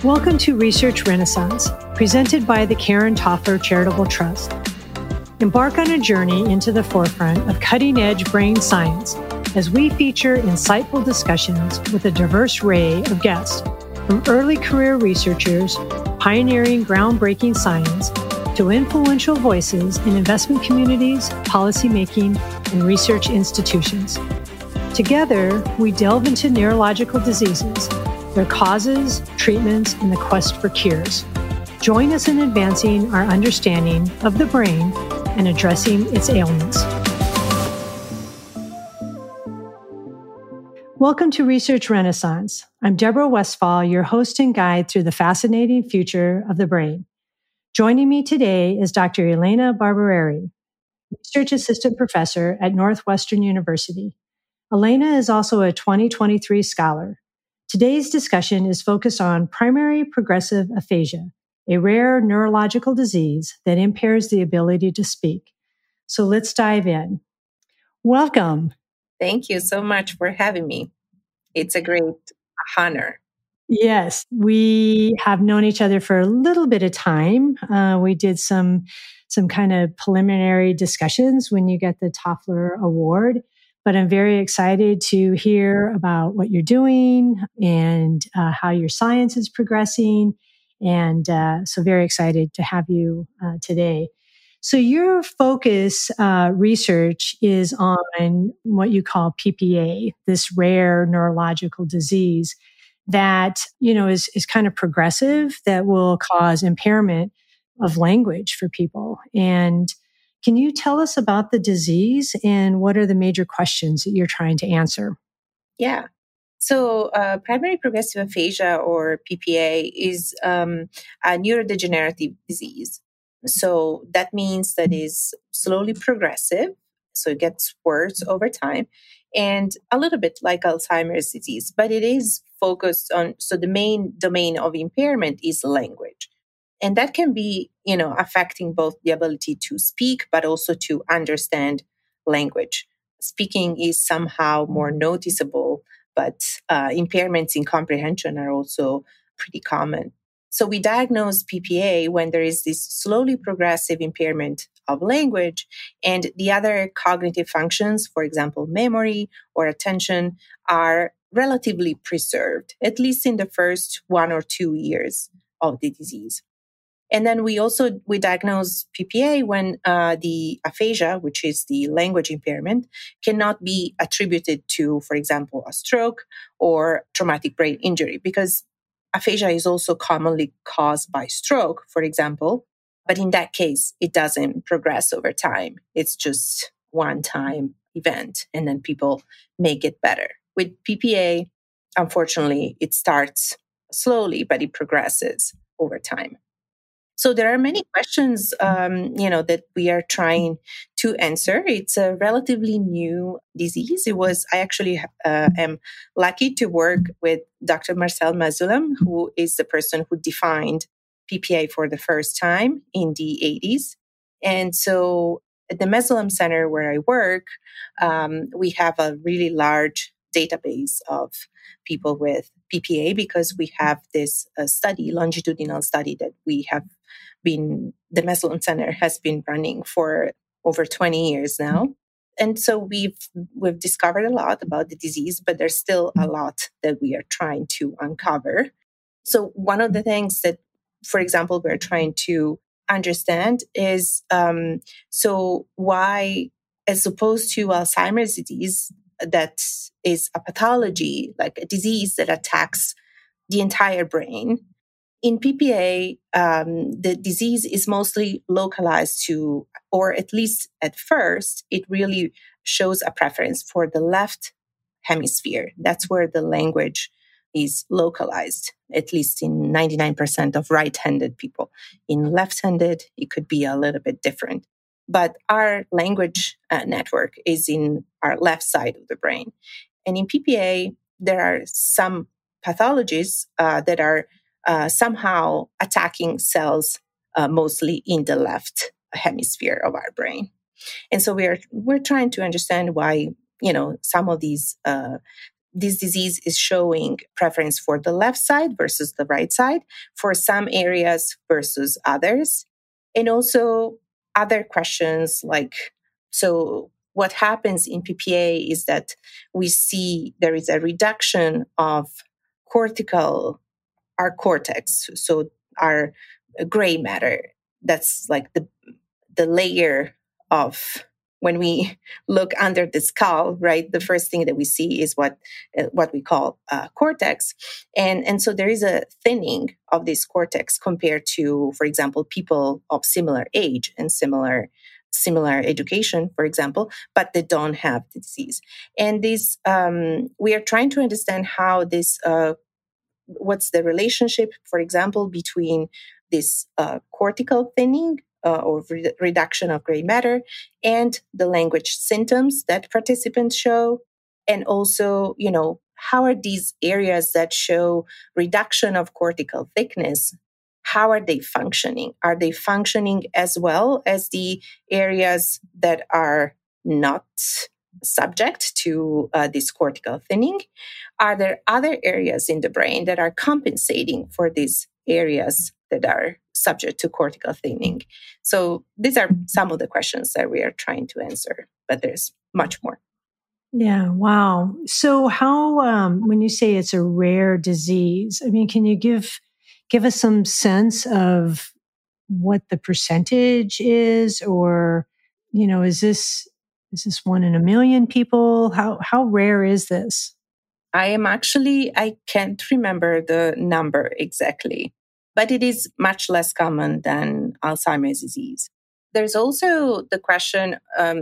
Welcome to Research Renaissance, presented by the Karen Toffler Charitable Trust. Embark on a journey into the forefront of cutting-edge brain science as we feature insightful discussions with a diverse array of guests, from early career researchers pioneering groundbreaking science to influential voices in investment communities, policymaking, and research institutions. Together, we delve into neurological diseases, their causes, treatments, and the quest for cures. Join us in advancing our understanding of the brain and addressing its ailments. Welcome to Research Renaissance. I'm Deborah Westphal, your host and guide through the fascinating future of the brain. Joining me today is Dr. Elena Barbareri, Research Assistant Professor at Northwestern University. Elena is also a 2023 scholar. Today's discussion is focused on primary progressive aphasia, a rare neurological disease that impairs the ability to speak. So let's dive in. Welcome. Thank you so much for having me. It's a great honor. Yes, we have known each other for a little bit of time. We did some kind of preliminary discussions when you get the Toffler Award. But I'm very excited to hear about what you're doing and how your science is progressing. And so very excited to have you today. So your focus research is on what you call PPA, this rare neurological disease that, is kind of progressive, that will cause impairment of language for people. And can you tell us about the disease and what are the major questions that you're trying to answer? Yeah. So primary progressive aphasia, or PPA, is a neurodegenerative disease. So that means that is slowly progressive. So it gets worse over time, and a little bit like Alzheimer's disease, but it is focused on, so the main domain of impairment is language. And that can be, affecting both the ability to speak, but also to understand language. Speaking is somehow more noticeable, but impairments in comprehension are also pretty common. So we diagnose PPA when there is this slowly progressive impairment of language, and the other cognitive functions, for example, memory or attention, are relatively preserved, at least in the first 1 or 2 years of the disease. And then we diagnose PPA when the aphasia, which is the language impairment, cannot be attributed to, for example, a stroke or traumatic brain injury, because aphasia is also commonly caused by stroke, for example. But in that case, it doesn't progress over time. It's just one-time event, and then people may get better. With PPA, unfortunately, it starts slowly, but it progresses over time. So there are many questions, that we are trying to answer. It's a relatively new disease. I actually am lucky to work with Dr. Marcel Masulam, who is the person who defined PPA for the first time in the 80s. And so at the Masulam Center where I work, we have a really large database of people with PPA, because we have this longitudinal study that the Masulam Center has been running for over 20 years now. And so we've discovered a lot about the disease, but there's still a lot that we are trying to uncover. So one of the things that, for example, we're trying to understand is, so why, as opposed to Alzheimer's disease, that is a pathology, like a disease that attacks the entire brain, in PPA, the disease is mostly localized to, or at least at first, it really shows a preference for the left hemisphere. That's where the language is localized, at least in 99% of right-handed people. In left-handed, it could be a little bit different. But our language network is in our left side of the brain. And in PPA, there are some pathologies that are somehow attacking cells mostly in the left hemisphere of our brain. And so we're trying to understand why, some of these this disease is showing preference for the left side versus the right side, for some areas versus others. And also other questions like, so what happens in PPA is that we see there is a reduction of our cortex, so our gray matter. That's like the layer of, when we look under the skull, right? The first thing that we see is what we call cortex, and so there is a thinning of this cortex compared to, for example, people of similar age and similar education, for example, but they don't have the disease. And this, we are trying to understand how this, what's the relationship, for example, between this cortical thinning or reduction of gray matter and the language symptoms that participants show. And also, how are these areas that show reduction of cortical thickness, how are they functioning? Are they functioning as well as the areas that are not subject to this cortical thinning? Are there other areas in the brain that are compensating for these areas that are subject to cortical thinning? So these are some of the questions that we are trying to answer, but there's much more. Yeah. Wow. So how, when you say it's a rare disease, I mean, can you give us some sense of what the percentage is, or, is this 1 in a million people? How rare is this? I can't remember the number exactly, but it is much less common than Alzheimer's disease. There's also the question,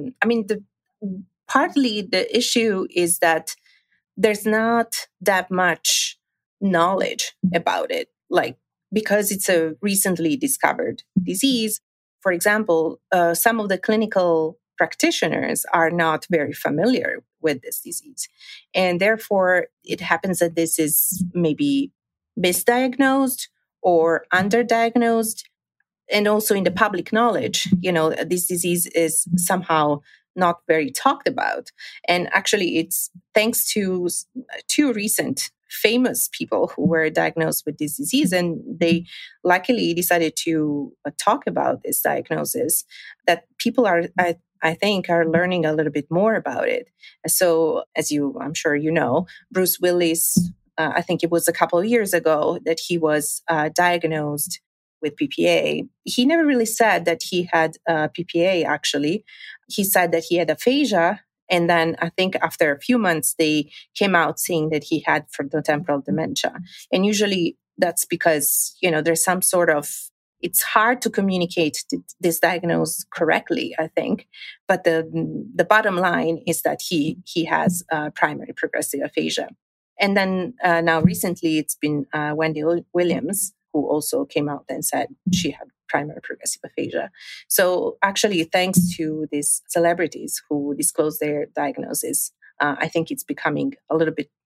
partly the issue is that there's not that much knowledge about it, like, because it's a recently discovered disease. For example, some of the clinical practitioners are not very familiar with this disease. And therefore, it happens that this is maybe misdiagnosed or underdiagnosed. And also in the public knowledge, this disease is somehow not very talked about. And actually, it's thanks to two recent famous people who were diagnosed with this disease, and they luckily decided to talk about this diagnosis, that people are, I think, are learning a little bit more about it. So, I'm sure you know, Bruce Willis, I think it was a couple of years ago that he was diagnosed with PPA. He never really said that he had PPA, actually. He said that he had aphasia. And then I think after a few months, they came out saying that he had frontotemporal dementia. And usually that's because, there's some sort of, it's hard to communicate this diagnosis correctly, I think. But the bottom line is that he has primary progressive aphasia. And then now recently it's been Wendy Williams, who also came out and said she had primary progressive aphasia. So actually, thanks to these celebrities who disclose their diagnosis, I think it's becoming a little bit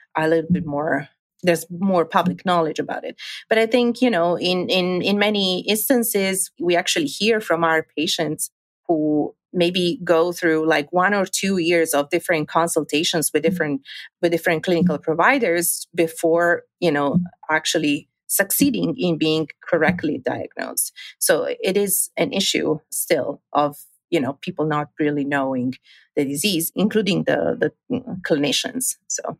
more, there's more public knowledge about it. But I think, in many instances, we actually hear from our patients who maybe go through like 1 or 2 years of different consultations with different clinical providers before, actually succeeding in being correctly diagnosed. So it is an issue still of, people not really knowing the disease, including the clinicians.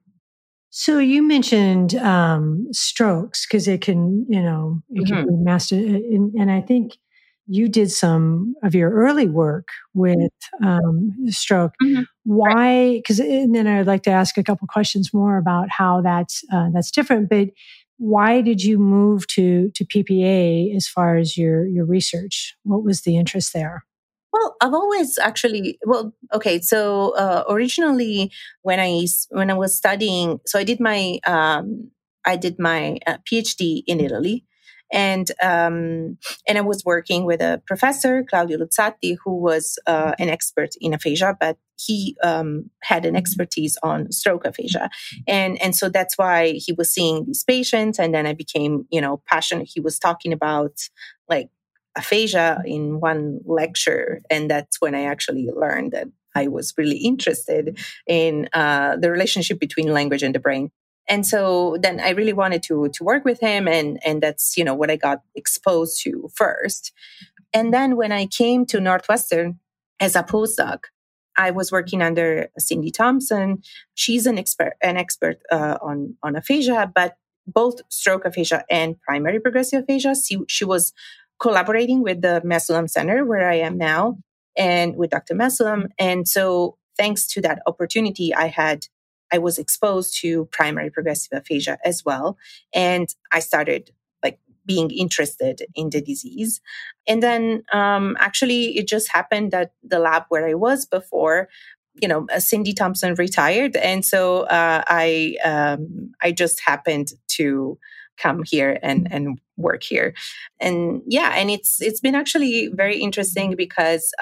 So you mentioned strokes, because it can, it can be master. And I think you did some of your early work with stroke. Why? Because, and then I'd like to ask a couple questions more about how that's different. But why did you move to PPA as far as your research? What was the interest there? Well, I've always actually, okay. So originally, when I was studying, so I did my PhD in Italy, and I was working with a professor, Claudio Luzzatti, who was an expert in aphasia, but he had an expertise on stroke aphasia, and so that's why he was seeing these patients, and then I became passionate. He was talking about like aphasia in one lecture, and that's when I actually learned that I was really interested in the relationship between language and the brain. And so then I really wanted to work with him, and that's what I got exposed to first. And then when I came to Northwestern as a postdoc, I was working under Cindy Thompson. She's an expert on aphasia, but both stroke aphasia and primary progressive aphasia. She was collaborating with the Mesulam Center, where I am now, and with Dr. Mesulam. And so thanks to that opportunity I was exposed to primary progressive aphasia as well. And I started being interested in the disease. And then actually it just happened that the lab where I was before, Cindy Thompson retired. And so I just happened to come here and work here. And and it's been actually very interesting because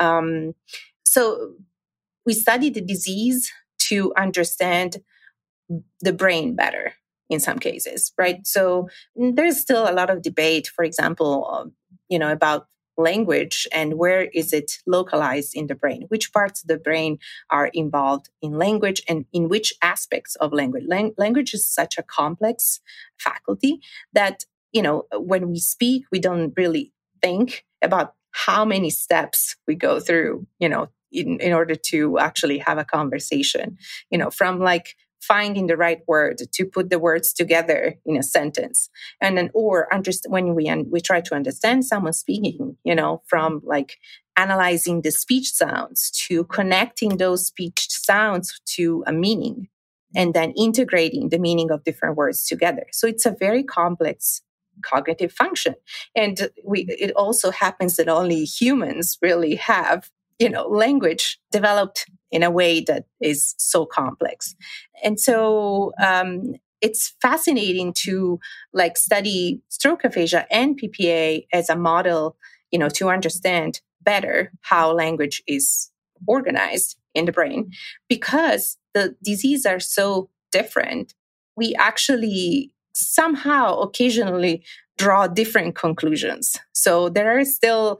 so we study the disease to understand the brain better in some cases, right? So there's still a lot of debate, for example, about language and where is it localized in the brain, which parts of the brain are involved in language and in which aspects of language. Language is such a complex faculty that, when we speak, we don't really think about how many steps we go through, in order to actually have a conversation, from finding the right word to put the words together in a sentence, and then when we try to understand someone speaking, from analyzing the speech sounds to connecting those speech sounds to a meaning, and then integrating the meaning of different words together. So it's a very complex cognitive function, and it also happens that only humans really have language developed in a way that is so complex. And so it's fascinating to study stroke aphasia and PPA as a model, to understand better how language is organized in the brain. Because the diseases are so different, we actually somehow occasionally draw different conclusions. So there are still,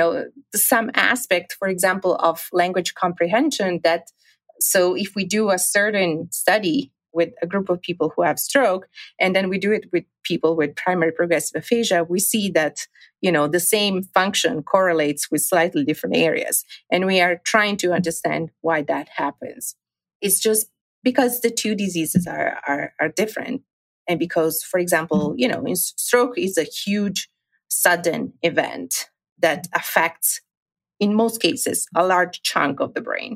some aspect, for example, of language comprehension so if we do a certain study with a group of people who have stroke, and then we do it with people with primary progressive aphasia, we see that, the same function correlates with slightly different areas. And we are trying to understand why that happens. It's just because the two diseases are different. And because, for example, in stroke is a huge sudden event that affects, in most cases, a large chunk of the brain.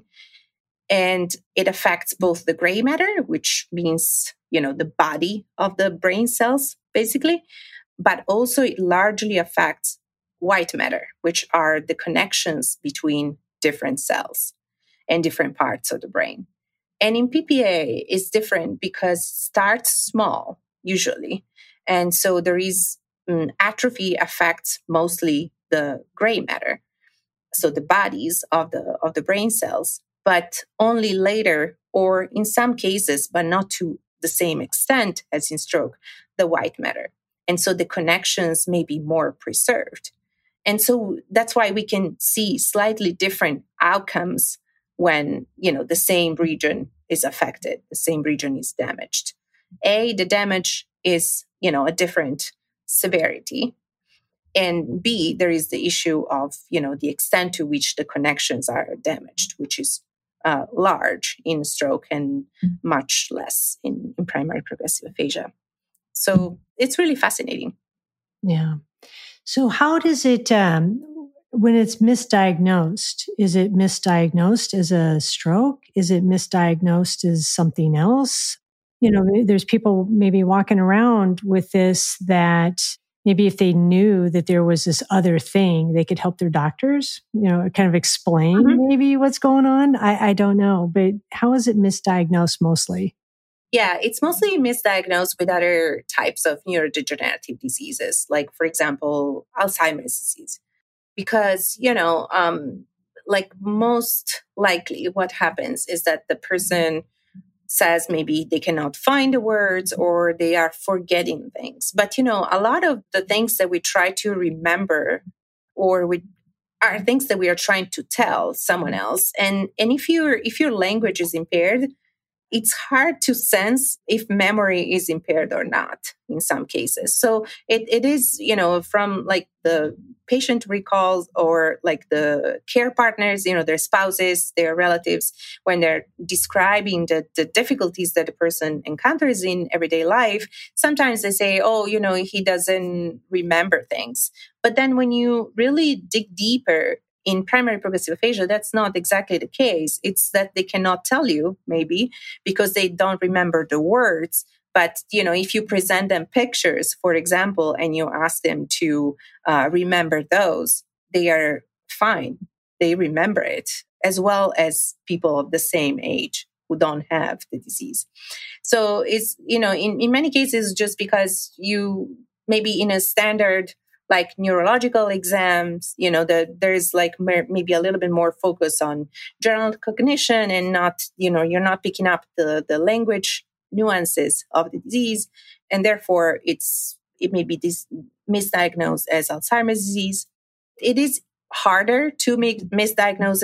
And it affects both the gray matter, which means, the body of the brain cells, basically, but also it largely affects white matter, which are the connections between different cells and different parts of the brain. And in PPA, it's different because it starts small, usually. And so there is atrophy affects mostly the gray matter, so the bodies of the brain cells, but only later, or in some cases, but not to the same extent as in stroke, the white matter. And so the connections may be more preserved. And so that's why we can see slightly different outcomes when, the same region is affected, the same region is damaged. The damage is, a different severity. And B, there is the issue of, the extent to which the connections are damaged, which is large in stroke and much less in primary progressive aphasia. So it's really fascinating. Yeah. So how does it, when it's misdiagnosed, is it misdiagnosed as a stroke? Is it misdiagnosed as something else? There's people maybe walking around with this that maybe if they knew that there was this other thing, they could help their doctors, kind of explain maybe what's going on. I don't know, but how is it misdiagnosed mostly? Yeah, it's mostly misdiagnosed with other types of neurodegenerative diseases, like, for example, Alzheimer's disease. Because, most likely what happens is that the person says maybe they cannot find the words or they are forgetting things. But, a lot of the things that we try to remember or we are things that we are trying to tell someone else. And if your language is impaired, it's hard to sense if memory is impaired or not in some cases. So it is, from like the patient recalls or like the care partners, their spouses, their relatives, when they're describing the difficulties that the person encounters in everyday life, sometimes they say, oh, he doesn't remember things. But then when you really dig deeper, in primary progressive aphasia, that's not exactly the case. It's that they cannot tell you, maybe, because they don't remember the words. But, if you present them pictures, for example, and you ask them to remember those, they are fine. They remember it, as well as people of the same age who don't have the disease. So it's, in many cases, just because you maybe in a standard like neurological exams, there's like maybe a little bit more focus on general cognition and not, you're not picking up the language nuances of the disease. And therefore it may be misdiagnosed as Alzheimer's disease. It is harder to misdiagnose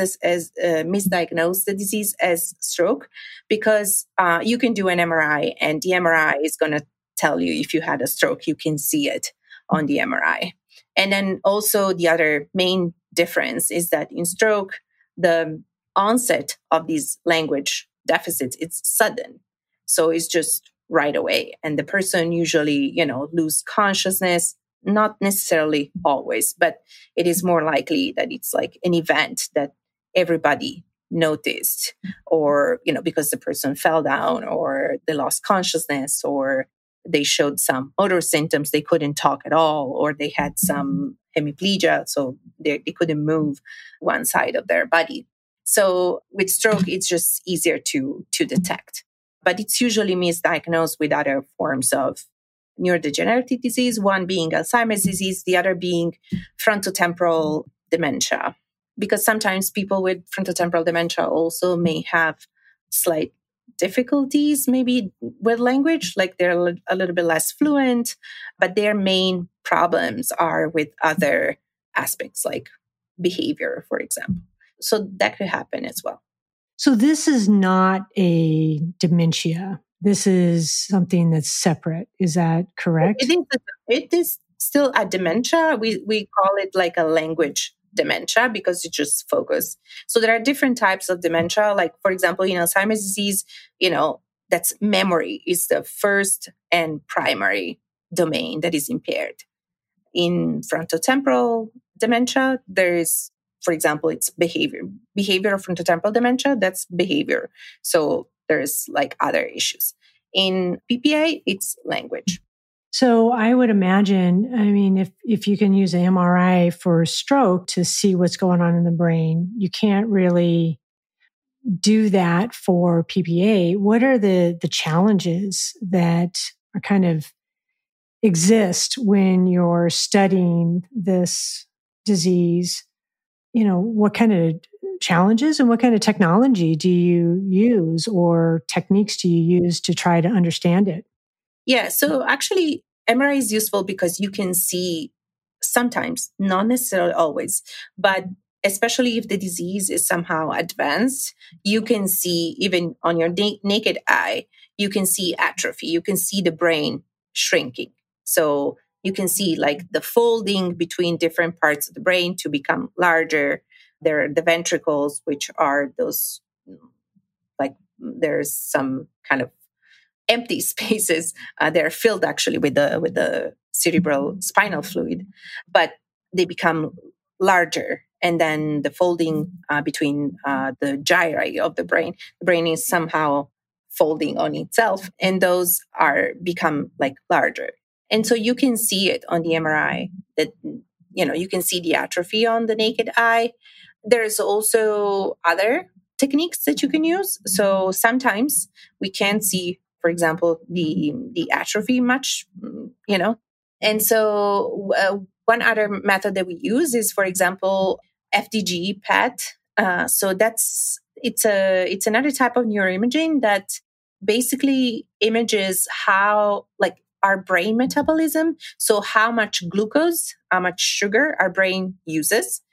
the disease as stroke because you can do an MRI and the MRI is going to tell you if you had a stroke. You can see it on the MRI. And then also the other main difference is that in stroke, the onset of these language deficits, it's sudden. So it's just right away. And the person usually, lose consciousness, not necessarily always, but it is more likely that it's like an event that everybody noticed or, because the person fell down or they lost consciousness or they showed some other symptoms. They couldn't talk at all, or they had some hemiplegia, so they couldn't move one side of their body. So with stroke, it's just easier to detect. But it's usually misdiagnosed with other forms of neurodegenerative disease, one being Alzheimer's disease, the other being frontotemporal dementia. Because sometimes people with frontotemporal dementia also may have slight difficulties maybe with language, like they're a little bit less fluent, but their main problems are with other aspects like behavior, for example. So that could happen as well. So this is not a dementia. This is something that's separate. Is that correct? It is still a dementia. We call it like a language dementia because it just focus. So there are different types of dementia. Like, for example, in Alzheimer's disease, that's memory is the first and primary domain that is impaired. In frontotemporal dementia, there is, for example, it's behavior of frontotemporal dementia, that's behavior. So there's like other issues. In PPA, it's language. So I would imagine, if you can use an MRI for stroke to see what's going on in the brain, you can't really do that for PPA. What are the challenges that are kind of exist when you're studying this disease? What kind of challenges and what kind of technology do you use or techniques do you use to try to understand it? Yeah, so actually, MRI is useful because you can see sometimes, not necessarily always, but especially if the disease is somehow advanced, you can see even on your naked eye, you can see atrophy, you can see the brain shrinking. So you can see like the folding between different parts of the brain to become larger. There are the ventricles, which are those, like there's some kind of empty spaces. They're filled actually with the cerebral spinal fluid, but they become larger. And then the folding between the gyri of the brain is somehow folding on itself, and those become like larger. And so you can see it on the MRI that, you can see the atrophy on the naked eye. There's also other techniques that you can use. So sometimes we can't see, for example, the atrophy much, And so one other method that we use is, for example, FDG PET. So it's another type of neuroimaging that basically images how, like, our brain metabolism. So how much glucose, how much sugar our brain uses.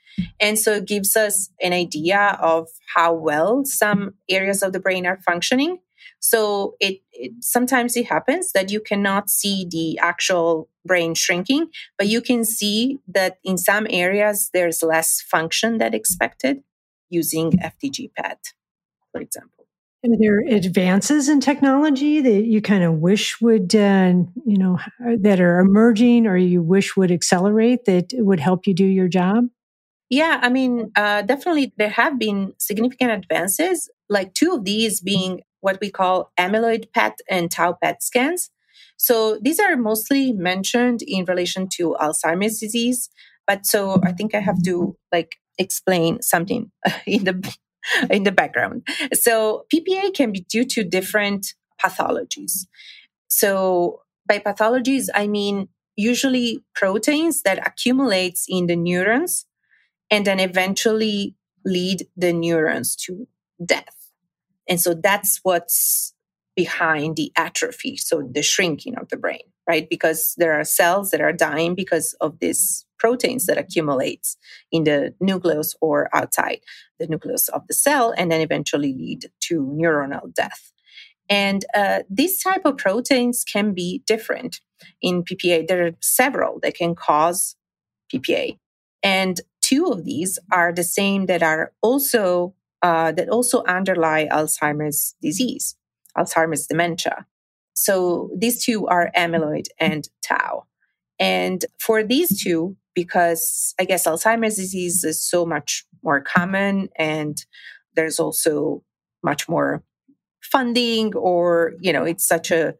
And so it gives us an idea of how well some areas of the brain are functioning. So sometimes it happens that you cannot see the actual brain shrinking, but you can see that in some areas there's less function than expected using FDG PET, for example. Are there advances in technology that you kind of wish would, that are emerging or you wish would accelerate that would help you do your job? Yeah, I mean, definitely there have been significant advances, like two of these being what we call amyloid PET and tau PET scans. So these are mostly mentioned in relation to Alzheimer's disease. But so I think I have to explain something in the background. So PPA can be due to different pathologies. So by pathologies, I mean usually proteins that accumulates in the neurons and then eventually lead the neurons to death. And so that's what's behind the atrophy, so the shrinking of the brain, right? Because there are cells that are dying because of these proteins that accumulates in the nucleus or outside the nucleus of the cell and then eventually lead to neuronal death. And these type of proteins can be different in PPA. There are several that can cause PPA. And two of these are the same that are also underlie Alzheimer's disease, Alzheimer's dementia. So these two are amyloid and tau. And for these two, because I guess Alzheimer's disease is so much more common and there's also much more funding, or, it's such a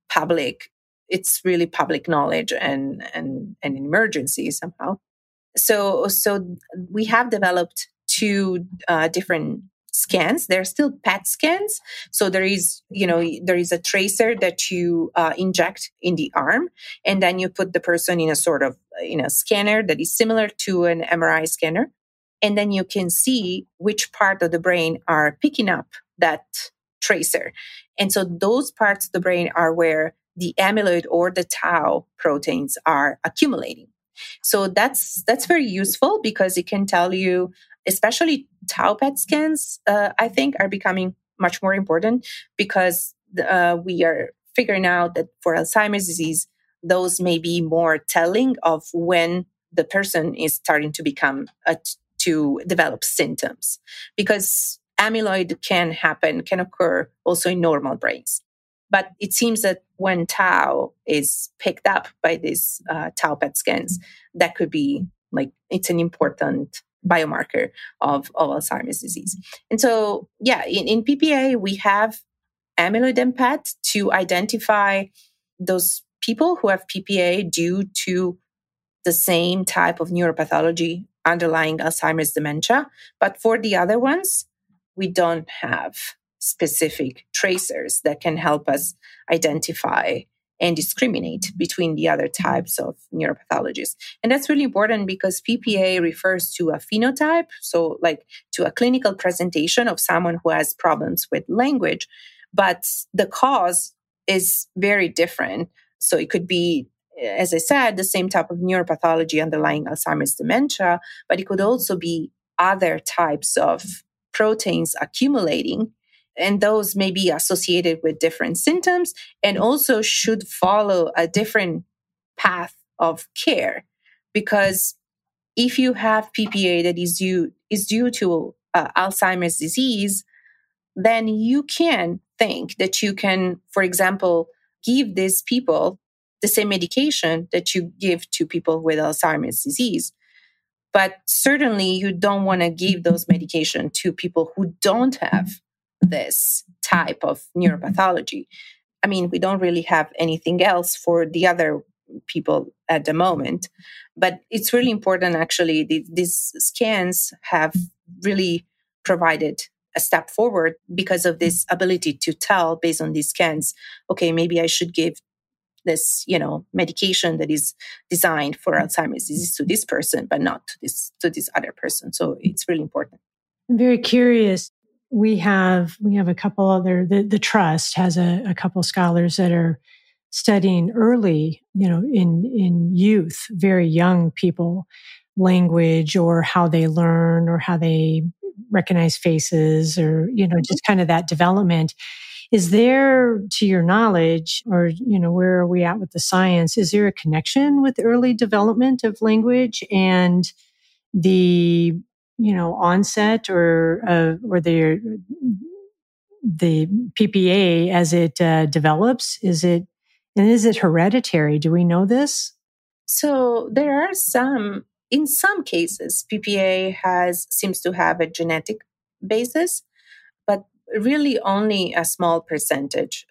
it's really public knowledge and an emergency somehow. So we have developed two different scans. They're still PET scans. So there is a tracer that you inject in the arm, and then you put the person in a sort of scanner that is similar to an MRI scanner, and then you can see which part of the brain are picking up that tracer. And so those parts of the brain are where the amyloid or the tau proteins are accumulating. So that's very useful because it can tell you, especially tau PET scans, I think are becoming much more important because we are figuring out that for Alzheimer's disease, those may be more telling of when the person is starting to to develop symptoms, because amyloid can occur also in normal brains. But it seems that when tau is picked up by these tau PET scans, that could be it's an important biomarker of Alzheimer's disease. And so, in PPA, we have amyloid and PET to identify those people who have PPA due to the same type of neuropathology underlying Alzheimer's dementia. But for the other ones, we don't have specific tracers that can help us identify and discriminate between the other types of neuropathologies. And that's really important because PPA refers to a phenotype, so to a clinical presentation of someone who has problems with language, but the cause is very different. So it could be, as I said, the same type of neuropathology underlying Alzheimer's dementia, but it could also be other types of proteins accumulating, and those may be associated with different symptoms and also should follow a different path of care. Because if you have PPA that is due to Alzheimer's disease, then you can think that you can, for example, give these people the same medication that you give to people with Alzheimer's disease. But certainly you don't want to give those medication to people who don't have this type of neuropathology. I mean, we don't really have anything else for the other people at the moment, but it's really important. Actually, these scans have really provided a step forward because of this ability to tell based on these scans, okay, maybe I should give this, medication that is designed for Alzheimer's disease to this person, but not to this other person. So it's really important. I'm very curious. We have a couple other, the trust has a couple scholars that are studying early, in youth, very young people, language or how they learn or how they recognize faces or, just kind of that development. Is there, to your knowledge, or, where are we at with the science? Is there a connection with early development of language and the, onset or the PPA as it develops? Is it hereditary? Do we know this? So there are in some cases, PPA seems to have a genetic basis, but really only a small percentage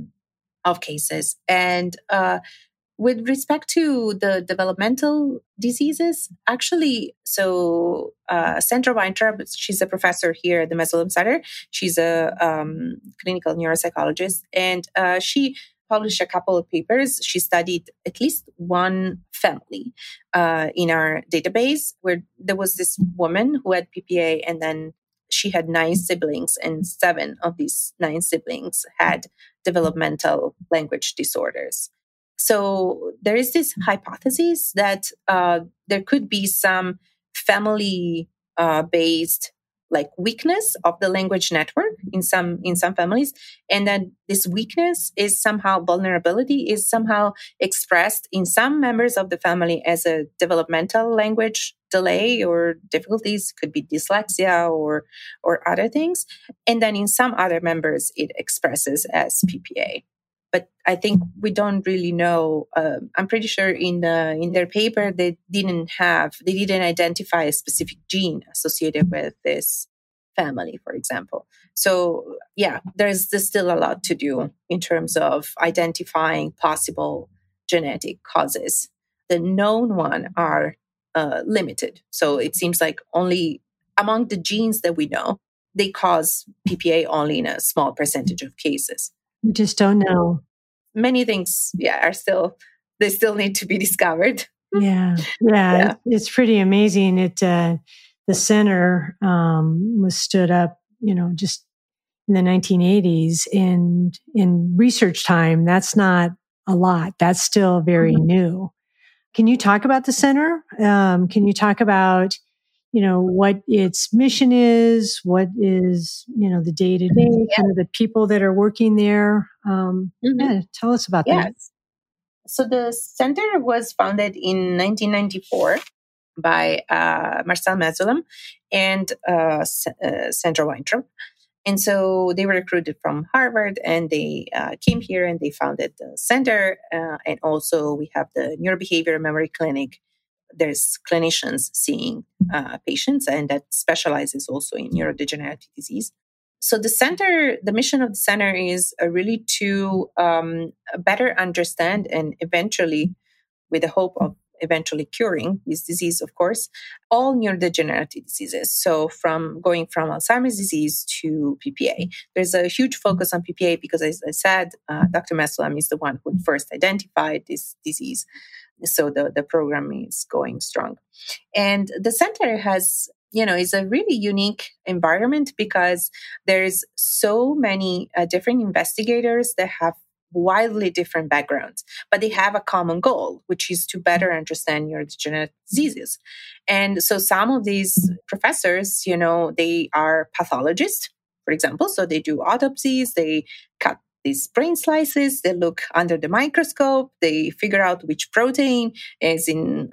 of cases. And with respect to the developmental diseases, actually, so Sandra Weintraub, she's a professor here at the Massillem Center. She's a clinical neuropsychologist, and she published a couple of papers. She studied at least one family in our database where there was this woman who had PPA, and then she had 9 siblings, and 7 of these 9 siblings had developmental language disorders. So there is this hypothesis that there could be some family based like weakness of the language network in some families, and then this weakness is somehow vulnerability is somehow expressed in some members of the family as a developmental language delay or difficulties, could be dyslexia or other things, and then in some other members it expresses as PPA. But I think we don't really know. I'm pretty sure in their paper they didn't identify a specific gene associated with this family, for example. So yeah, there's still a lot to do in terms of identifying possible genetic causes. The known one are limited. So it seems like only among the genes that we know, they cause PPA only in a small percentage of cases. We just don't know. Many things, they still need to be discovered. Yeah. It's pretty amazing. The center was stood up, just in the 1980s. And in research time, that's not a lot. That's still very new. Can you talk about the center? Can you talk about, what its mission is? What is, the day-to-day, kind of the people that are working there? Yeah, tell us about that. So the center was founded in 1994 by Marcel Massillem and Sandra Weintraub. And so they were recruited from Harvard, and they came here and they founded the center. And also we have the Neurobehavioral Memory Clinic. There's clinicians seeing patients, and that specializes also in neurodegenerative disease. So the mission of the center is really to better understand and eventually, with the hope of eventually curing this disease, of course, all neurodegenerative diseases. So going from Alzheimer's disease to PPA. There's a huge focus on PPA because, as I said, Dr. Massillem is the one who first identified this disease. So the program is going strong. And the center has, is a really unique environment because there's so many different investigators that have wildly different backgrounds, but they have a common goal, which is to better understand neurodegenerative diseases. And so some of these professors, they are pathologists, for example. So they do autopsies, they cut these brain slices, they look under the microscope, they figure out which protein is in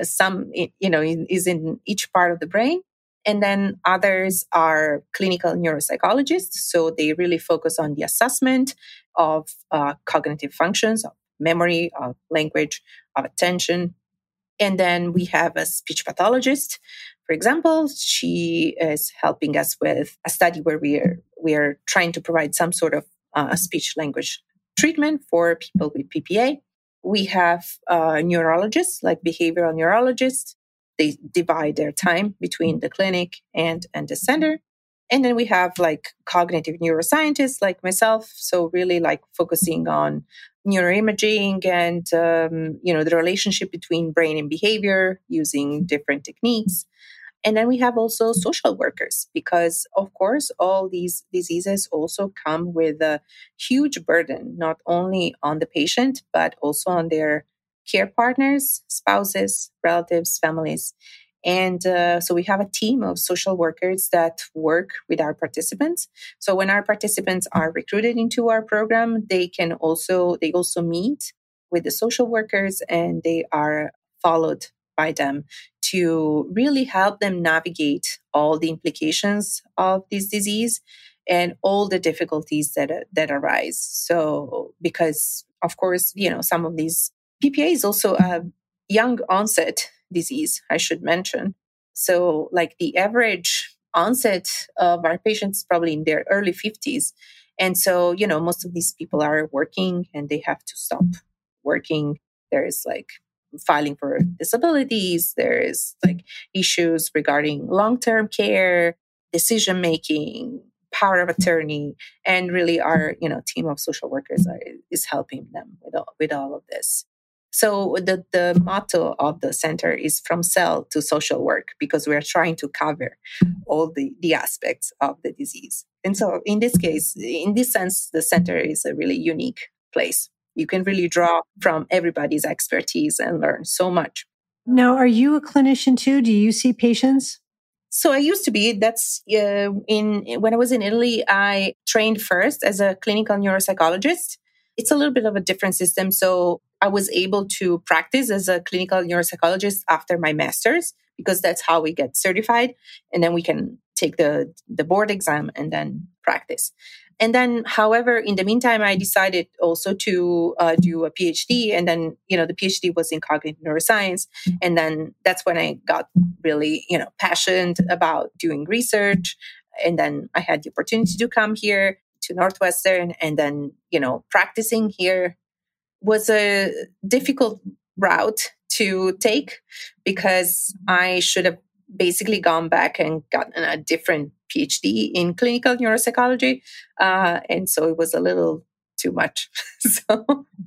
is in each part of the brain. And then others are clinical neuropsychologists. So they really focus on the assessment of cognitive functions, of memory, of language, of attention. And then we have a speech pathologist, for example. She is helping us with a study where we are trying to provide some sort of speech language treatment for people with PPA. We have neurologists, like behavioral neurologists. They divide their time between the clinic and the center. And then we have like cognitive neuroscientists like myself. So really like focusing on neuroimaging and, the relationship between brain and behavior using different techniques. And then we have also social workers because, of course, all these diseases also come with a huge burden, not only on the patient, but also on their care partners, spouses, relatives, families. And so we have a team of social workers that work with our participants. So when our participants are recruited into our program, they also meet with the social workers, and they are followed by them to really help them navigate all the implications of this disease and all the difficulties that arise. So because of course, some of these PPA is also a young onset disease, I should mention. So like the average onset of our patients is probably in their early 50s. And so, most of these people are working and they have to stop working. There's like filing for disabilities. There's like issues regarding long-term care, decision making, power of attorney, and really our team of social workers is helping them with all of this. So the motto of the center is from cell to social work, because we are trying to cover all the aspects of the disease. And so in this case, in this sense, the center is a really unique place. You can really draw from everybody's expertise and learn so much. Now, are you a clinician too? Do you see patients? So I used to be. That's when I was in Italy, I trained first as a clinical neuropsychologist. It's a little bit of a different system. So I was able to practice as a clinical neuropsychologist after my master's, because that's how we get certified. And then we can take the board exam and then practice. And then, however, in the meantime, I decided also to do a PhD. And then, the PhD was in cognitive neuroscience. And then that's when I got really, passionate about doing research. And then I had the opportunity to come here to Northwestern. And then, practicing here was a difficult route to take, because I should have basically gone back and gotten a different PhD in clinical neuropsychology. And so it was a little too much. So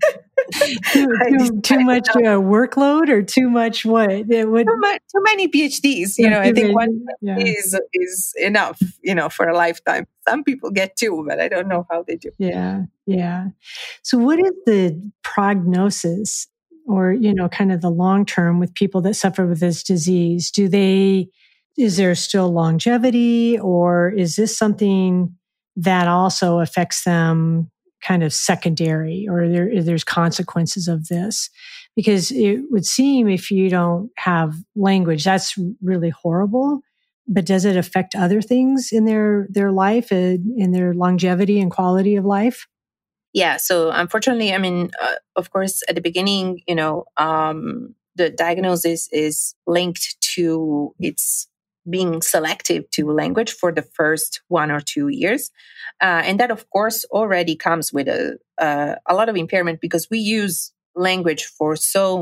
too much workload, or too much what? Too many PhDs. I think one is enough, for a lifetime. Some people get two, but I don't know how they do. Yeah. So what is the prognosis, or, kind of the long term with people that suffer with this disease? Is there still longevity, or is this something that also affects them kind of secondary, or there's consequences of this? Because it would seem if you don't have language, that's really horrible. But does it affect other things in their life, in their longevity and quality of life? Yeah. So unfortunately, of course, at the beginning, the diagnosis is linked to its being selective to language for the first 1 or 2 years. And that, of course, already comes with a lot of impairment, because we use language for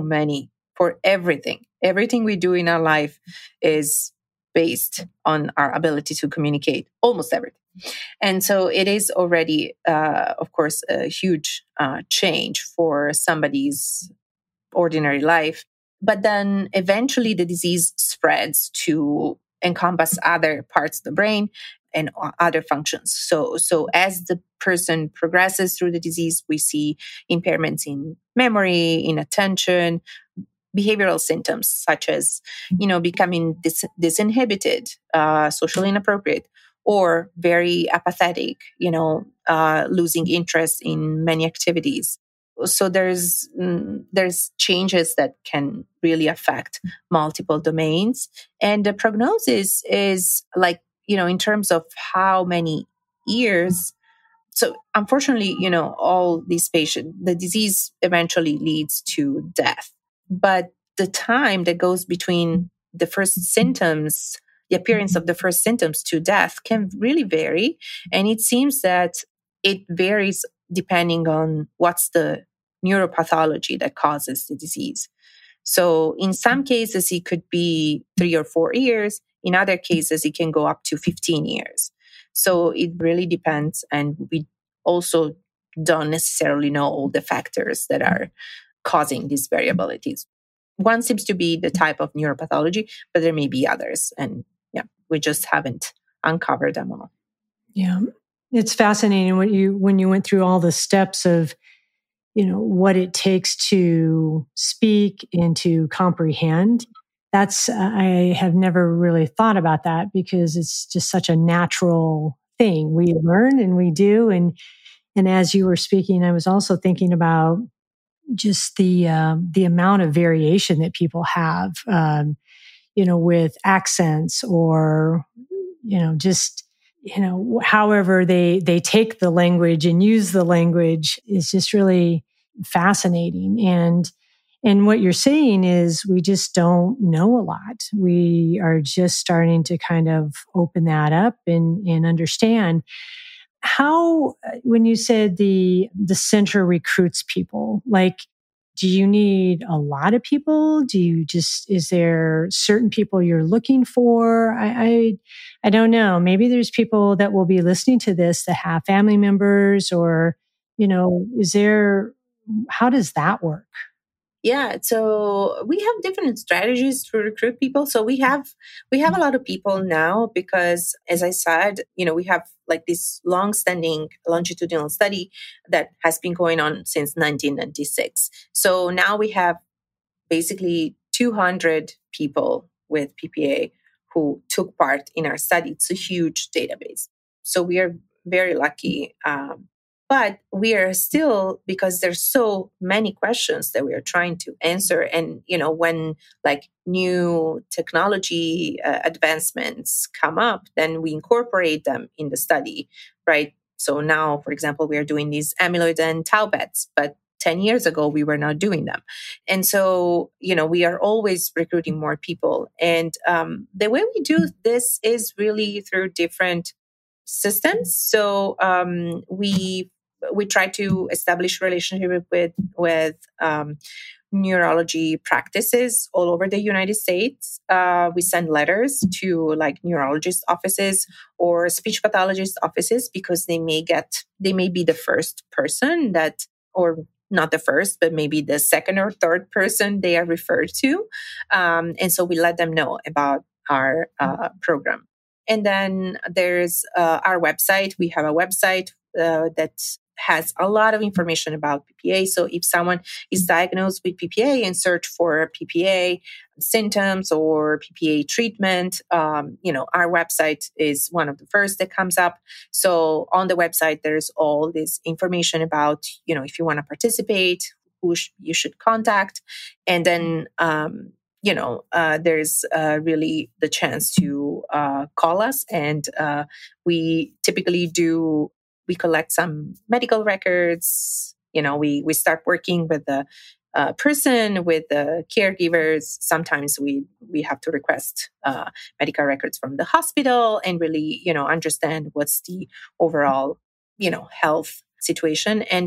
everything. Everything we do in our life is based on our ability to communicate, almost everything. And so it is already, of course, a huge change for somebody's ordinary life. But then eventually the disease spreads to encompass other parts of the brain and other functions. So as the person progresses through the disease, we see impairments in memory, in attention, behavioral symptoms such as, becoming disinhibited, socially inappropriate, or very apathetic, losing interest in many activities. So there's changes that can really affect multiple domains. And the prognosis is like, in terms of how many years. So unfortunately, all these patients, the disease eventually leads to death. But the time that goes between the first symptoms, the appearance of the first symptoms, to death can really vary. And it seems that it varies depending on what's the neuropathology that causes the disease. So in some cases, it could be 3 or 4 years. In other cases, it can go up to 15 years. So it really depends. And we also don't necessarily know all the factors that are causing these variabilities. One seems to be the type of neuropathology, but there may be others. And we just haven't uncovered them all. Yeah. It's fascinating when you went through all the steps of, what it takes to speak and to comprehend. That's, I have never really thought about that because it's just such a natural thing. We learn and we do. And as you were speaking, I was also thinking about just the amount of variation that people have, with accents or, just, however they take the language and use the language is just really fascinating. And what you're saying is we just don't know a lot. We are just starting to kind of open that up and understand how, when you said the center recruits people, like, do you need a lot of people? Is there certain people you're looking for? I don't know. Maybe there's people that will be listening to this that have family members or, how does that work? Yeah, so we have different strategies to recruit people. So we have a lot of people now because, as I said, we have like this long-standing longitudinal study that has been going on since 1996. So now we have basically 200 people with PPA who took part in our study. It's a huge database. So we are very lucky. But we are still, because there's so many questions that we are trying to answer. And, when like new technology advancements come up, then we incorporate them in the study, right? So now, for example, we are doing these amyloid and tau bets, but 10 years ago, we were not doing them. And so, we are always recruiting more people. And the way we do this is really through different systems. So we try to establish relationship with neurology practices all over the United States. We send letters to like neurologist offices or speech pathologist offices because they may be the first person or not the first, but maybe the second or third person they are referred to. And so we let them know about our program. And then there's our website. We have a website that has a lot of information about PPA. So if someone is diagnosed with PPA and search for PPA symptoms or PPA treatment, our website is one of the first that comes up. So on the website, there's all this information about, if you want to participate, who you should contact. And then, there's really the chance to call us. And we typically we collect some medical records. We start working with the person, with the caregivers. Sometimes we have to request medical records from the hospital and really, understand what's the overall, health situation. And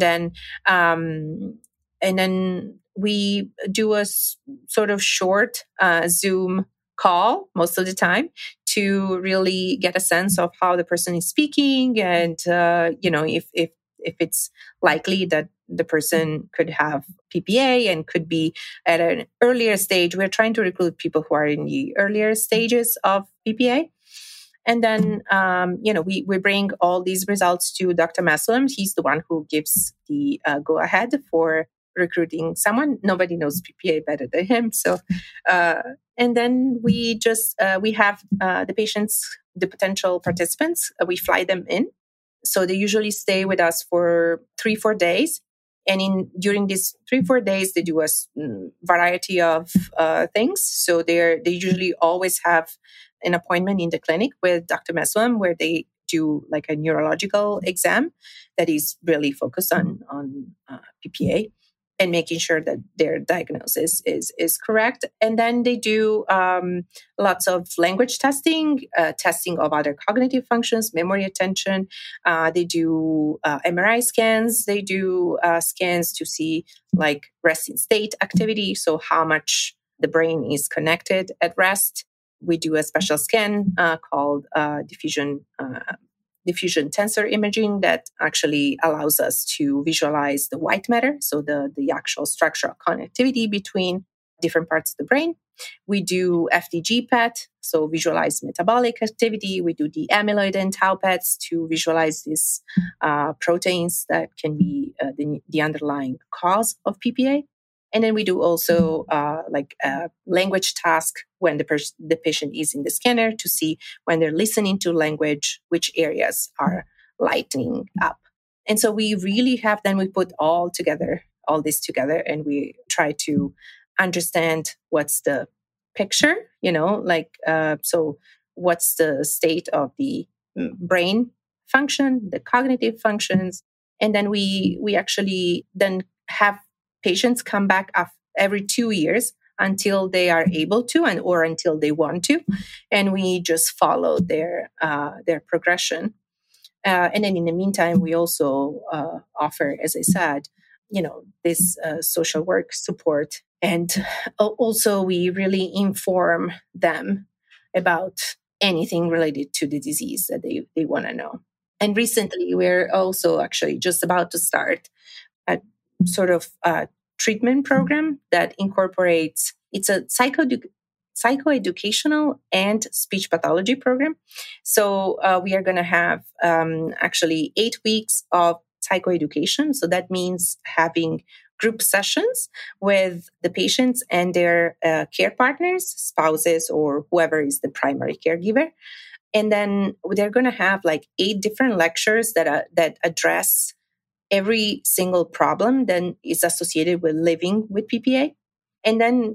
then we do a sort of short Zoom call most of the time to really get a sense of how the person is speaking and, if it's likely that the person could have PPA and could be at an earlier stage. We're trying to recruit people who are in the earlier stages of PPA. And then, we bring all these results to Dr. Maslam. He's the one who gives the go-ahead for recruiting someone. Nobody knows PPA better than him. So, and then we have the patients, the potential participants, we fly them in. So they usually stay with us for 3-4 days. And during these 3-4 days, they do a variety of things. So they usually always have an appointment in the clinic with Dr. Maslam where they do like a neurological exam that is really focused on PPA and making sure that their diagnosis is correct. And then they do lots of language testing, testing of other cognitive functions, memory, attention. They do MRI scans. They do scans to see like resting state activity, so how much the brain is connected at rest. We do a special scan called diffusion tensor imaging that actually allows us to visualize the white matter, so the actual structural connectivity between different parts of the brain. We do FDG PET, so visualize metabolic activity. We do the amyloid and tau PETs to visualize these proteins that can be the underlying cause of PPA. And then we do also like a language task when the patient is in the scanner to see when they're listening to language, which areas are lighting up. And so we really have, then we put all this together, and we try to understand what's the picture, so what's the state of the brain function, the cognitive functions. And then we actually then have patients come back every 2 years until they are able to or until they want to, and we just follow their progression. And then in the meantime, we also offer, as I said, this social work support, and also we really inform them about anything related to the disease that they want to know. And recently, we're also actually just about to start a sort of treatment program that incorporates, it's a psychoeducational and speech pathology program. So we are going to have actually 8 weeks of psychoeducation. So that means having group sessions with the patients and their care partners, spouses, or whoever is the primary caregiver. And then they're going to have like 8 different lectures that address every single problem that is associated with living with PPA. And then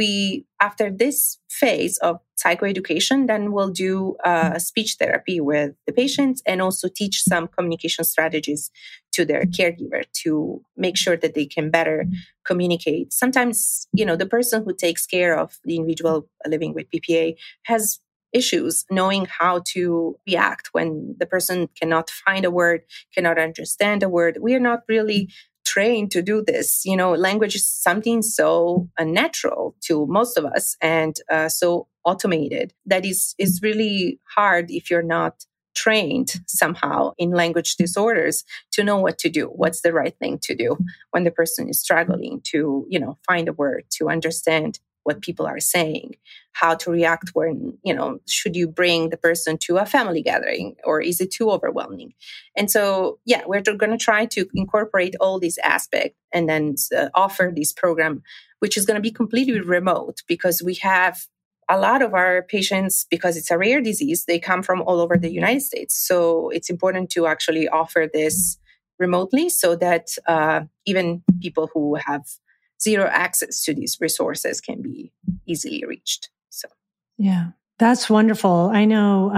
after this phase of psychoeducation, then we'll do speech therapy with the patients and also teach some communication strategies to their caregiver to make sure that they can better communicate. Sometimes, the person who takes care of the individual living with PPA has issues knowing how to react when the person cannot find a word, cannot understand a word. We are not really trained to do this. Language is something so unnatural to most of us and so automated that is really hard if you're not trained somehow in language disorders to know what to do, what's the right thing to do when the person is struggling to, find a word, to understand what people are saying, how to react when, should you bring the person to a family gathering or is it too overwhelming? And so, we're going to try to incorporate all these aspects and then offer this program, which is going to be completely remote because we have a lot of our patients, because it's a rare disease, they come from all over the United States. So it's important to actually offer this remotely so that even people who have zero access to these resources can be easily reached. So, yeah, that's wonderful. I know,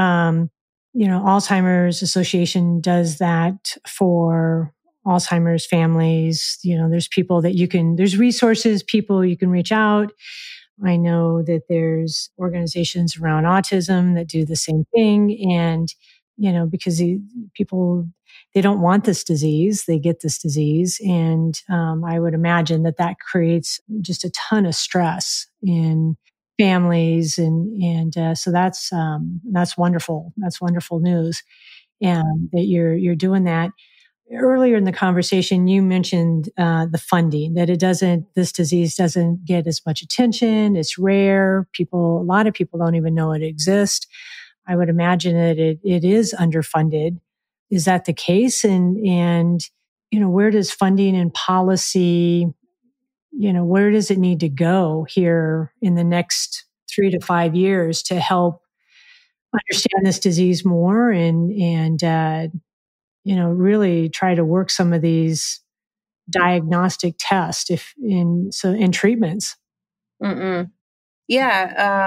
Alzheimer's Association does that for Alzheimer's families. There's people that there's resources, people you can reach out. I know that there's organizations around autism that do the same thing. And, because people, they don't want this disease, they get this disease. And I would imagine that creates just a ton of stress in families. And so that's wonderful. That's wonderful news. And that you're doing that. Earlier in the conversation, you mentioned the funding, that this disease doesn't get as much attention. It's rare. A lot of people don't even know it exists. I would imagine that it is underfunded. Is that the case? And where does funding and policy, where does it need to go here in the next 3 to 5 years to help understand this disease more and really try to work some of these diagnostic tests and treatments? Mm-mm. Yeah.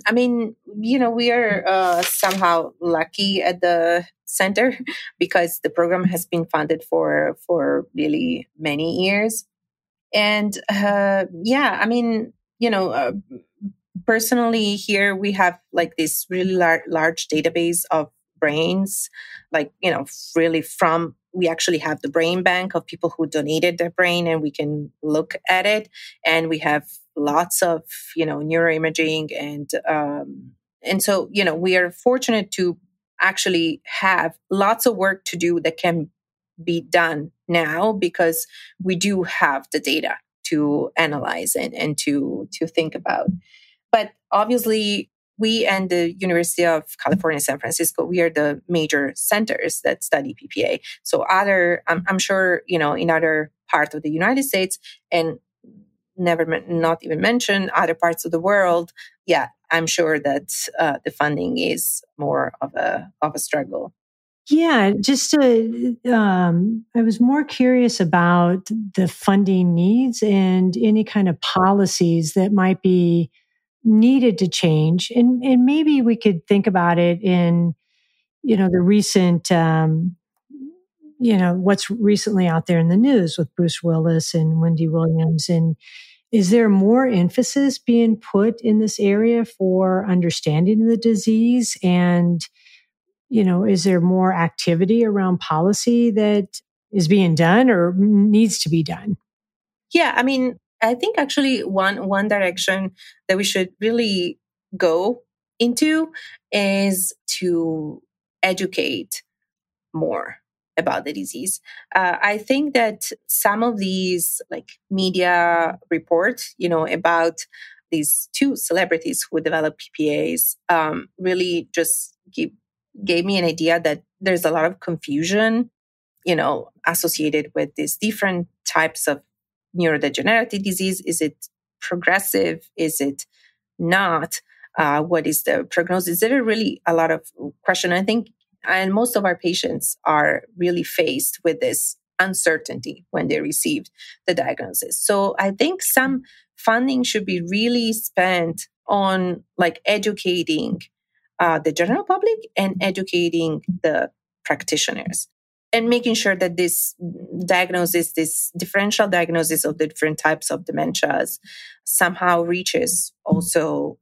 We are somehow lucky at the center because the program has been funded for really many years. And personally here we have like this really large database of brains, really we actually have the brain bank of people who donated their brain and we can look at it. And we have lots of, neuroimaging and so, we are fortunate to actually have lots of work to do that can be done now because we do have the data to analyze and to think about. But obviously, we and the University of California, San Francisco, we are the major centers that study PPA. So I'm sure, in other parts of the United States and not even mention other parts of the world. Yeah, I'm sure that the funding is more of a struggle. Yeah, I was more curious about the funding needs and any kind of policies that might be needed to change. And maybe we could think about it in, the recent, what's recently out there in the news with Bruce Willis and Wendy Williams. And is there more emphasis being put in this area for understanding the disease? And is there more activity around policy that is being done or needs to be done? Yeah, I mean, I think actually one direction that we should really go into is to educate more about the disease. I think that some of these like media reports, about these two celebrities who developed PPAs, really just gave me an idea that there's a lot of confusion, associated with these different types of neurodegenerative disease. Is it progressive? Is it not? What is the prognosis? There are really a lot of questions. I think, and most of our patients are really faced with this uncertainty when they receive the diagnosis. So I think some funding should be really spent on like educating the general public and educating the practitioners and making sure that this diagnosis, this differential diagnosis of the different types of dementias somehow reaches also,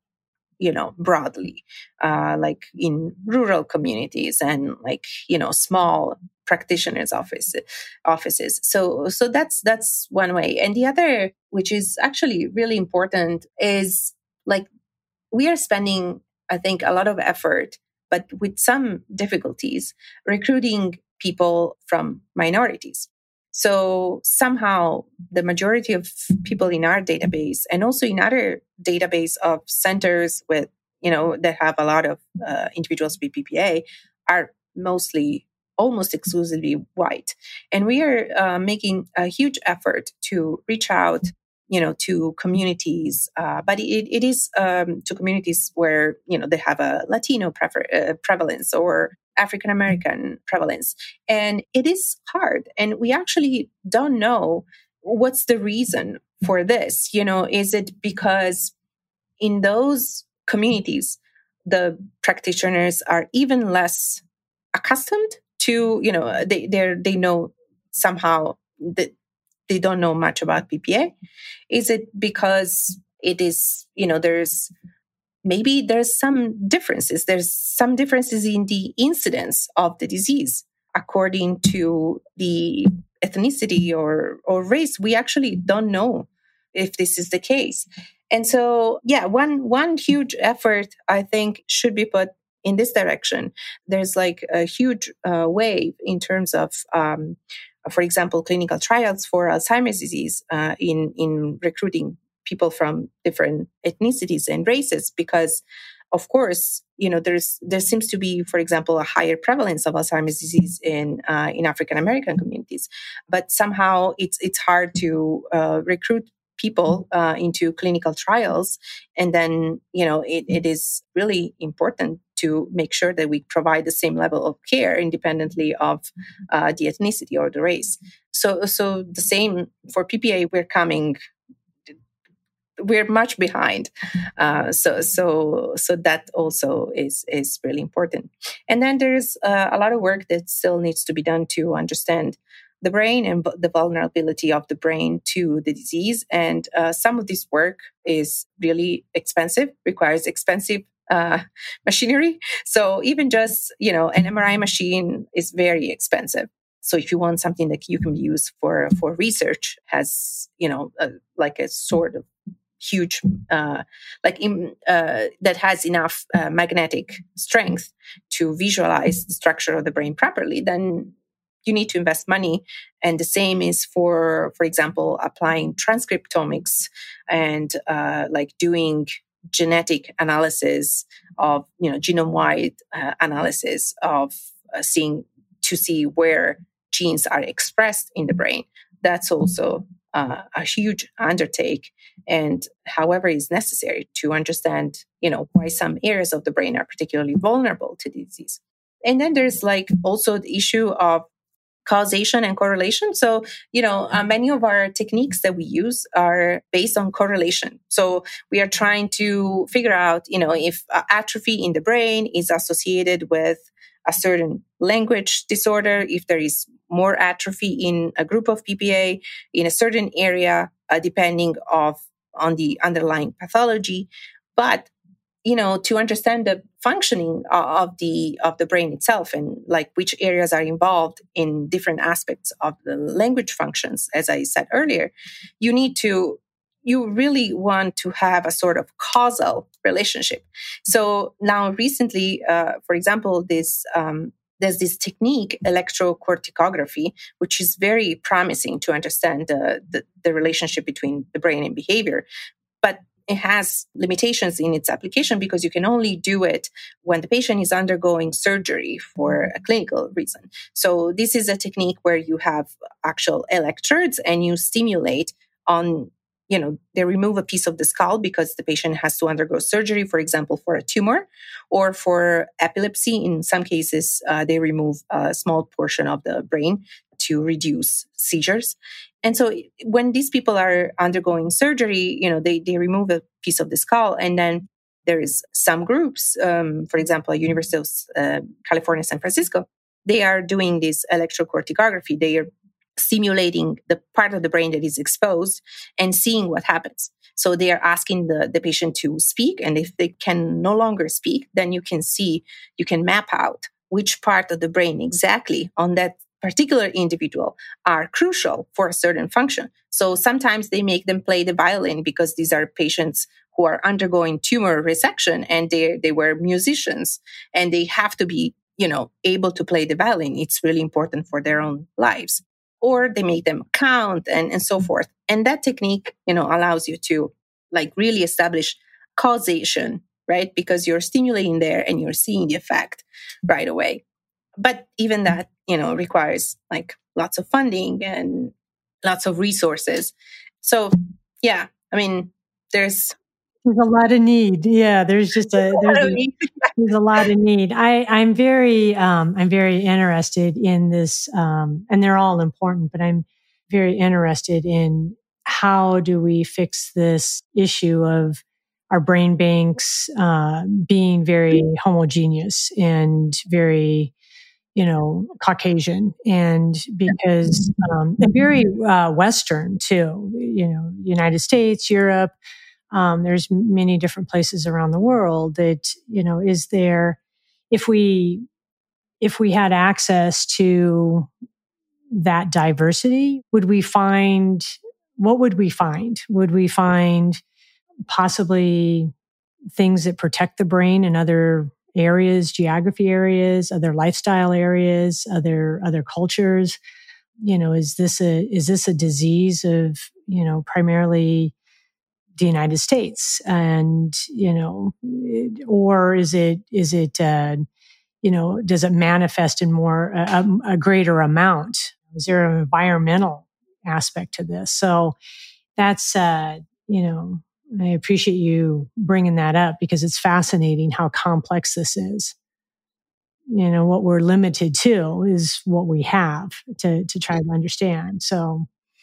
broadly, like in rural communities and like, small practitioners offices. So that's one way. And the other, which is actually really important, is like we are spending, I think, a lot of effort, but with some difficulties, recruiting people from minorities. So somehow the majority of people in our database and also in other database of centers with, that have a lot of individuals with PPA are mostly almost exclusively white. And we are making a huge effort to reach out to communities, but it is to communities where they have a Latino prevalence or African American prevalence, and it is hard. And we actually don't know what's the reason for this. Is it because in those communities the practitioners are even less accustomed to they know somehow that they don't know much about PPA? Is it because it is, there's some differences. There's some differences in the incidence of the disease according to the ethnicity or race. We actually don't know if this is the case. And so, yeah, one huge effort I think should be put in this direction. There's like a huge wave in terms of for example, clinical trials for Alzheimer's disease in recruiting people from different ethnicities and races, because, of course, there seems to be, for example, a higher prevalence of Alzheimer's disease in African American communities, but somehow it's hard to recruit people into clinical trials, and then it is really important to make sure that we provide the same level of care independently of the ethnicity or the race. So the same for PPA. We're much behind. So that also is really important. And then there's a lot of work that still needs to be done to understand the brain and the vulnerability of the brain to the disease. And some of this work is really expensive, requires expensive machinery. So even just, an MRI machine is very expensive. So if you want something that you can use for research, has, like a sort of huge, that has enough magnetic strength to visualize the structure of the brain properly, then you need to invest money. And the same is for example, applying transcriptomics and like doing genetic analysis of, genome-wide analysis of seeing to see where genes are expressed in the brain. That's also a huge undertake, and however is necessary to understand, why some areas of the brain are particularly vulnerable to disease. And then there's also the issue of causation and correlation. So, many of our techniques that we use are based on correlation. So we are trying to figure out, if atrophy in the brain is associated with a certain language disorder, if there is more atrophy in a group of PPA in a certain area, depending on the underlying pathology. But to understand the functioning of the brain itself and which areas are involved in different aspects of the language functions, as I said earlier, you really want to have a sort of causal relationship. So now recently, for example, there's this technique, electrocorticography, which is very promising to understand the relationship between the brain and behavior. But it has limitations in its application because you can only do it when the patient is undergoing surgery for a clinical reason. So this is a technique where you have actual electrodes and you stimulate on, they remove a piece of the skull because the patient has to undergo surgery, for example, for a tumor or for epilepsy. In some cases, they remove a small portion of the brain to reduce seizures. And so when these people are undergoing surgery, they remove a piece of the skull. And then there is some groups, for example, University of California, San Francisco, they are doing this electrocorticography. They are stimulating the part of the brain that is exposed and seeing what happens. So they are asking the patient to speak. And if they can no longer speak, then you can map out which part of the brain exactly on that particular individual are crucial for a certain function. So sometimes they make them play the violin because these are patients who are undergoing tumor resection and they were musicians and they have to be, able to play the violin. It's really important for their own lives. Or they make them count and so forth. And that technique, allows you to really establish causation, right? Because you're stimulating there and you're seeing the effect right away. But even that, requires lots of funding and lots of resources. So, yeah, I mean, there's a lot of need. Yeah, there's a lot of need. I'm very interested in this, and they're all important, but I'm very interested in how do we fix this issue of our brain banks being very homogeneous and very Caucasian, and because and very Western too. United States, Europe. There's many different places around the world that is there. If we had access to that diversity, what would we find? Would we find possibly things that protect the brain in other areas, geography areas, other lifestyle areas, other cultures? Is this a disease of, primarily the United States? And, or is it, does it manifest in more, a greater amount? Is there an environmental aspect to this? So that's, I appreciate you bringing that up because it's fascinating how complex this is. What we're limited to is what we have to try to understand. So,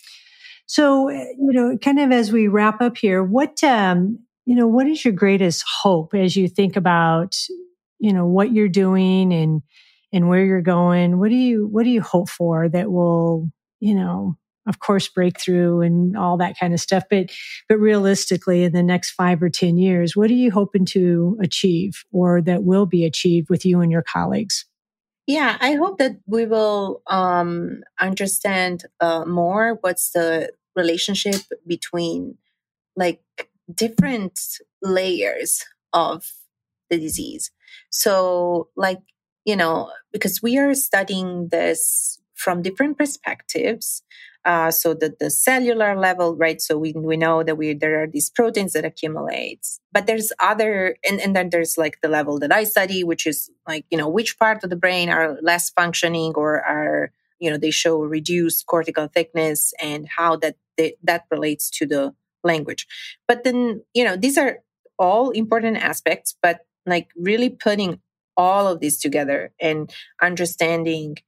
kind of as we wrap up here, what is your greatest hope as you think about, what you're doing and where you're going? What do you hope for that will, of course, breakthrough and all that kind of stuff, but realistically in the next 5 or 10 years, what are you hoping to achieve or that will be achieved with you and your colleagues? Yeah, I hope that we will understand more what's the relationship between different layers of the disease. So because we are studying this from different perspectives, So the cellular level, right? So we know that there are these proteins that accumulate, but there's other, and then there's like the level that I study, which is like, which part of the brain are less functioning or are, they show reduced cortical thickness and how that relates to the language. But then, these are all important aspects, but like really putting all of these together and understanding,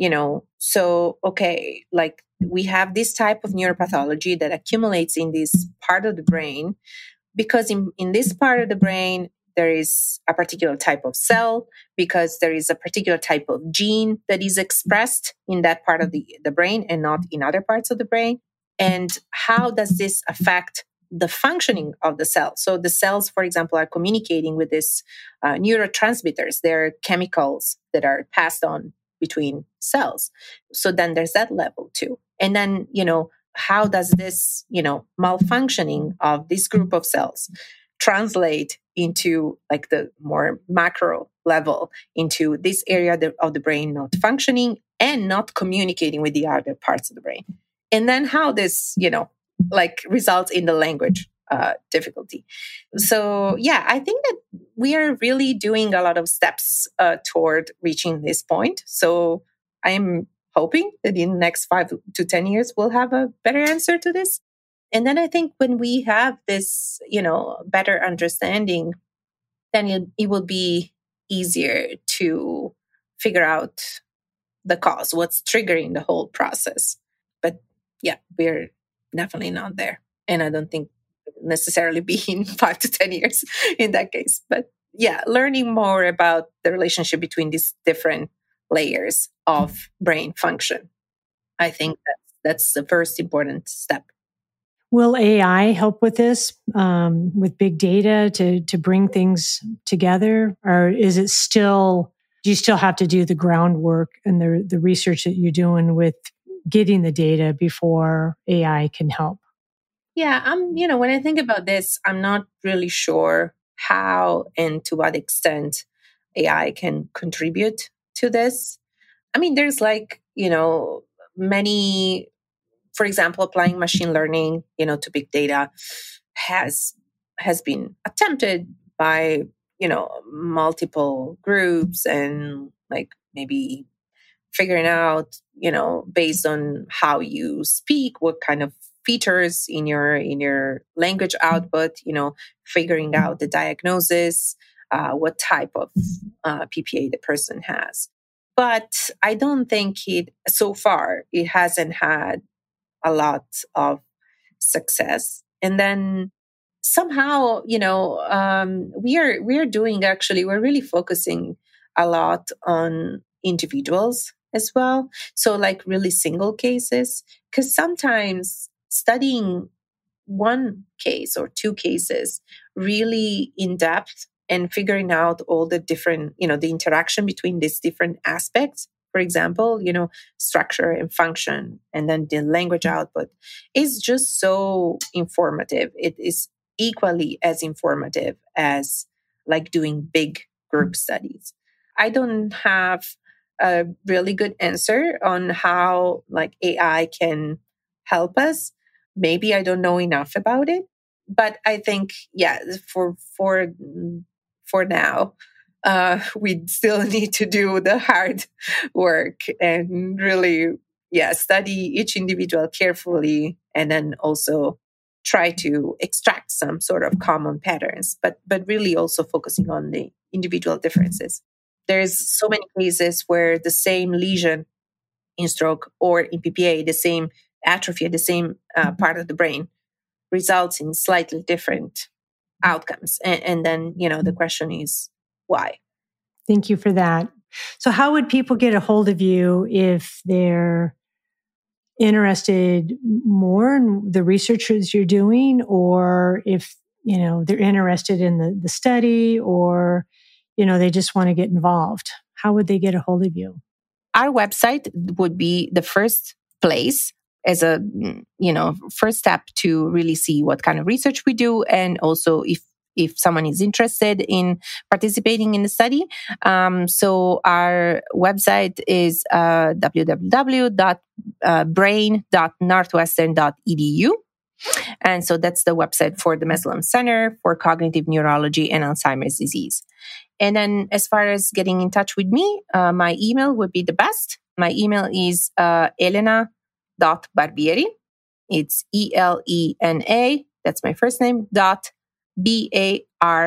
so, okay, like we have this type of neuropathology that accumulates in this part of the brain because in this part of the brain, there is a particular type of cell, because there is a particular type of gene that is expressed in that part of the brain and not in other parts of the brain. And how does this affect the functioning of the cell? So the cells, for example, are communicating with these neurotransmitters. They're chemicals that are passed on between cells. So then there's that level too. And then, how does this, malfunctioning of this group of cells translate into like the more macro level, into this area of the brain not functioning and not communicating with the other parts of the brain? And then how this, like results in the language difficulty. So yeah, I think that we are really doing a lot of steps toward reaching this point. So I'm hoping that in the next 5 to 10 years, we'll have a better answer to this. And then I think when we have this, better understanding, then it will be easier to figure out the cause, what's triggering the whole process. But yeah, we're definitely not there. And I don't think necessarily be in 5 to 10 years in that case. But yeah, learning more about the relationship between these different layers of brain function. I think that's the first important step. Will AI help with this, with big data to bring things together? Or is it still, do you still have to do the groundwork and the research that you're doing with getting the data before AI can help? Yeah, when I think about this, I'm not really sure how and to what extent AI can contribute to this. I mean, there's like, many, for example, applying machine learning, to big data has been attempted by, multiple groups, and like maybe figuring out, based on how you speak, what kind of features in your language output, figuring out the diagnosis, what type of PPA the person has. But I don't think so far, it hasn't had a lot of success. And then somehow, we're doing, actually, we're really focusing a lot on individuals as well. So like really single cases, because sometimes studying one case or two cases really in depth and figuring out all the different, the interaction between these different aspects, for example, structure and function, and then the language output, is just so informative. It is equally as informative as like doing big group studies. I don't have a really good answer on how like AI can help us. Maybe I don't know enough about it, but I think, yeah, for now, we still need to do the hard work and really, study each individual carefully, and then also try to extract some sort of common patterns, but really also focusing on the individual differences. There's so many cases where the same lesion in stroke or in PPA, the same atrophy at the same part of the brain, results in slightly different outcomes. And then, the question is why? Thank you for that. So how would people get a hold of you if they're interested more in the research you're doing, or if, they're interested in the study, or, they just want to get involved? How would they get a hold of you? Our website would be the first place as a, first step to really see what kind of research we do. And also, if if someone is interested in participating in the study. So our website is www.brain.northwestern.edu. And so that's the website for the Mesulam Center for Cognitive Neurology and Alzheimer's Disease. And then as far as getting in touch with me, my email would be the best. My email is elena.barbieri. It's ELENA, that's my first name, .BARBIERI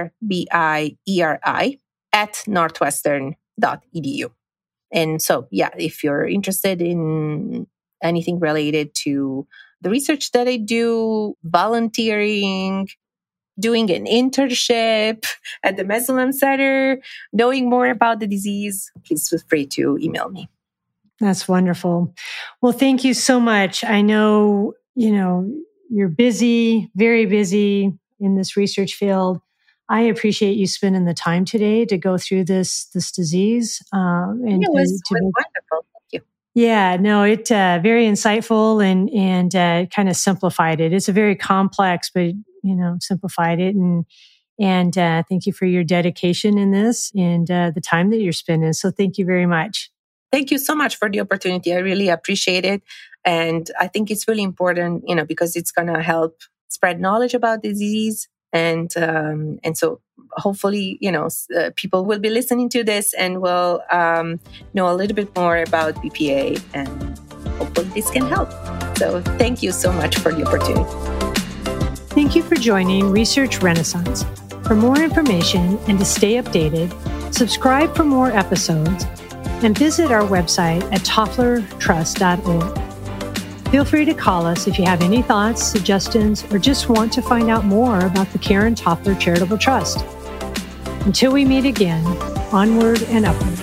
@northwestern.edu. And so, yeah, if you're interested in anything related to the research that I do, volunteering, doing an internship at the Mesulam Center, knowing more about the disease, please feel free to email me. That's wonderful. Well, thank you so much. I know, you're busy, very busy in this research field. I appreciate you spending the time today to go through this disease. And it was wonderful. Thank you. Yeah, no, it very insightful and kind of simplified it. It's a very complex, but simplified it. And thank you for your dedication in this and the time that you're spending. So thank you very much. Thank you so much for the opportunity. I really appreciate it. And I think it's really important, because it's going to help spread knowledge about the disease. And so hopefully, people will be listening to this and will know a little bit more about BPA, and hopefully this can help. So thank you so much for the opportunity. Thank you for joining Research Renaissance. For more information and to stay updated, subscribe for more episodes and visit our website at tofflertrust.org. Feel free to call us if you have any thoughts, suggestions, or just want to find out more about the Karen Toffler Charitable Trust. Until we meet again, onward and upward.